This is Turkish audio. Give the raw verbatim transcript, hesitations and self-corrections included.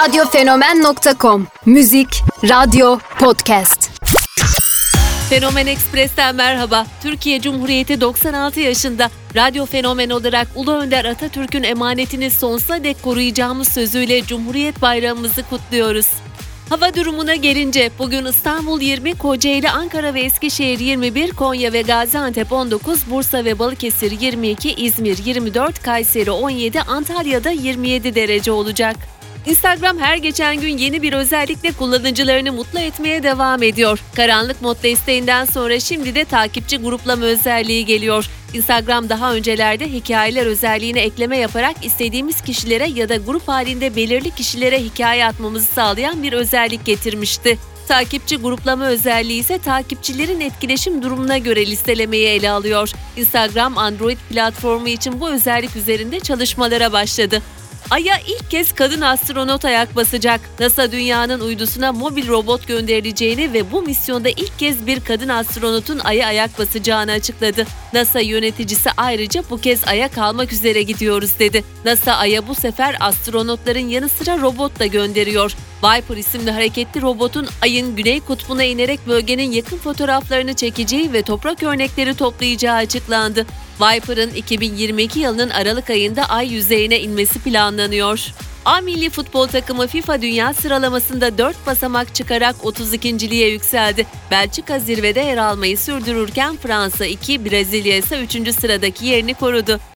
radyofenomen nokta com. Müzik, radyo, podcast. Fenomen Express'ten merhaba. Türkiye Cumhuriyeti doksan altı yaşında. Radyo Fenomen olarak Ulu Önder Atatürk'ün emanetini sonsuza dek koruyacağımız sözüyle Cumhuriyet Bayramımızı kutluyoruz. Hava durumuna gelince bugün İstanbul yirmi, Kocaeli, Ankara ve Eskişehir yirmi bir, Konya ve Gaziantep on dokuz, Bursa ve Balıkesir yirmi iki, İzmir yirmi dört, Kayseri on yedi, Antalya'da yirmi yedi derece olacak. Instagram her geçen gün yeni bir özellikle kullanıcılarını mutlu etmeye devam ediyor. Karanlık mod desteğinden sonra şimdi de takipçi gruplama özelliği geliyor. Instagram daha öncelerde hikayeler özelliğine ekleme yaparak istediğimiz kişilere ya da grup halinde belirli kişilere hikaye atmamızı sağlayan bir özellik getirmişti. Takipçi gruplama özelliği ise takipçilerin etkileşim durumuna göre listelemeyi ele alıyor. Instagram Android platformu için bu özellik üzerinde çalışmalara başladı. Ay'a ilk kez kadın astronot ayak basacak. NASA dünyanın uydusuna mobil robot gönderileceğini ve bu misyonda ilk kez bir kadın astronotun Ay'a ayak basacağını açıkladı. NASA yöneticisi ayrıca bu kez Ay'a kalmak üzere gidiyoruz dedi. NASA Ay'a bu sefer astronotların yanı sıra robot da gönderiyor. Viper isimli hareketli robotun Ay'ın güney kutbuna inerek bölgenin yakın fotoğraflarını çekeceği ve toprak örnekleri toplayacağı açıklandı. Viper'ın iki bin yirmi iki yılının Aralık ayında Ay yüzeyine inmesi planlanıyor. A milli futbol takımı FIFA Dünya sıralamasında dört basamak çıkarak otuz ikinciliğe yükseldi. Belçika zirvede yer almayı sürdürürken Fransa iki, Brezilya ise üçüncü sıradaki yerini korudu.